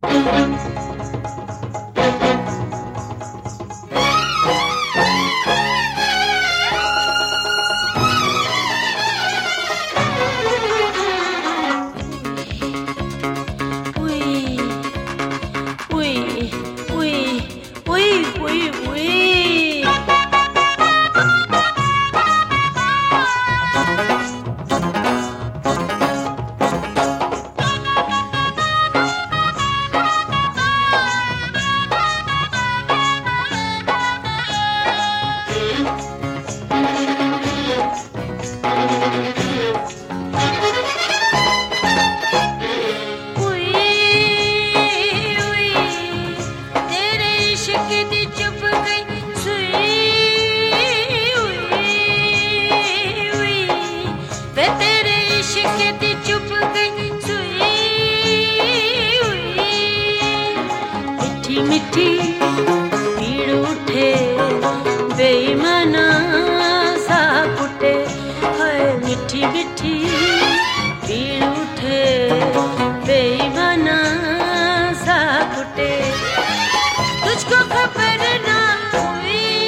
मिठी पीड़ उठे बेईमाना सा फुटे हाय मिठी मिठी पीड़ उठे बेईमाना सा फुटे तुझको खबर ना हुई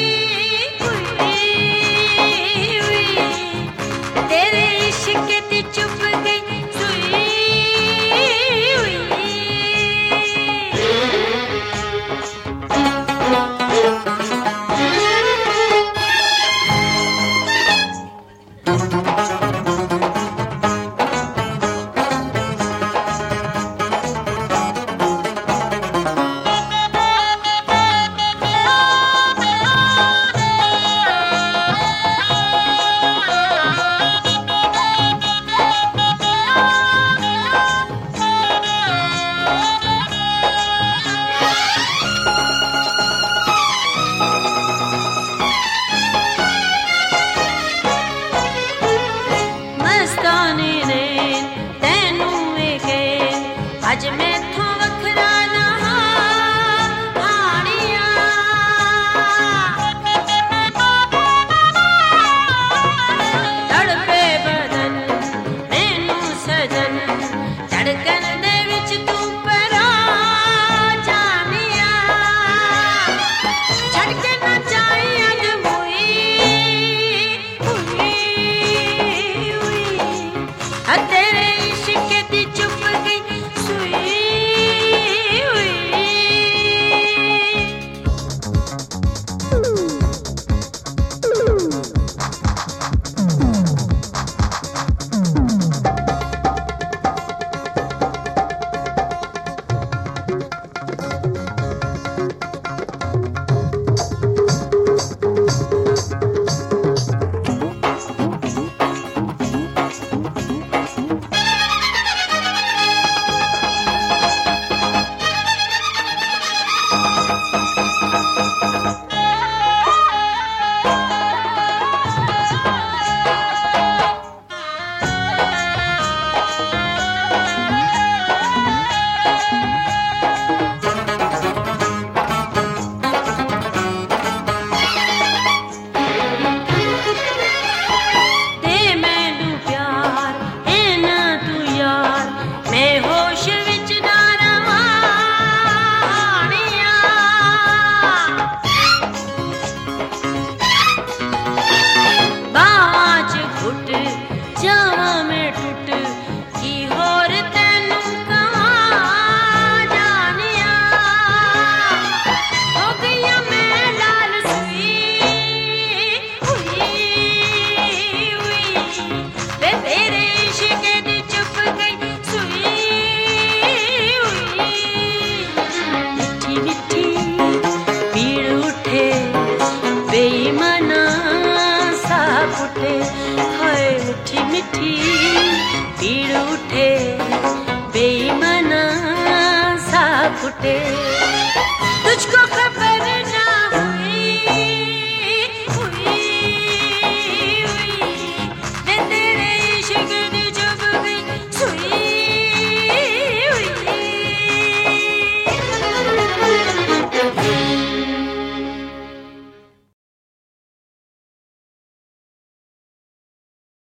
तेरे इश्क दी चुप गई सुई आज मैं तो वखरा ना हानिया तड़पे बदन मैनू सजन धड़कन दे विच तू परा जानिया छड़ के ना जाए अज हुई तेरे इश्क दी चुप गई बेईमाना सा फुटे हाय मिठी मिठी पीड़ उठे बेईमाना सा फुटे।